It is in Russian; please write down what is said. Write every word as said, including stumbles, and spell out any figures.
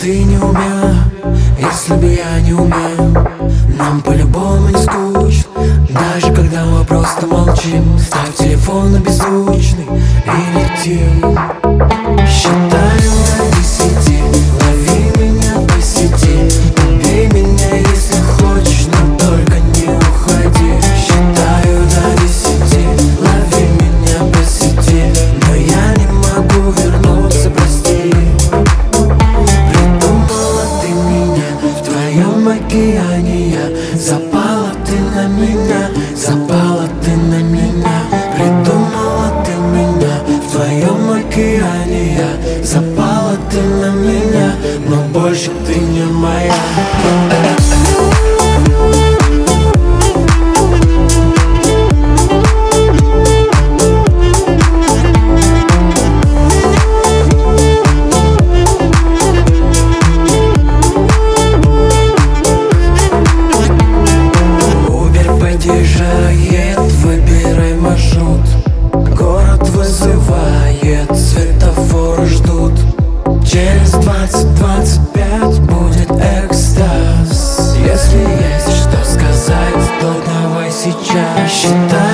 ты не умела, если бы я не умел, нам по-любому не скучно. Даже когда мы просто молчим, ставь телефон на беззвучный и летим. Считаю до десяти, лови меня по сети. Убей меня, если хочешь, но только не уходи. Считаю до десяти, лови меня по сети. Но я не могу вернуться, прости. Придумала ты меня, в твоем океане я. Запала ты на меня, запала ты на меня. Придумала ты меня, в твоем океане я. Запала ты на меня, но больше ты не моя. Выбирай маршрут, город вызывает, светофоры ждут. Через двадцать двадцать пять будет экстаз. Если есть что сказать, то давай сейчас. Считай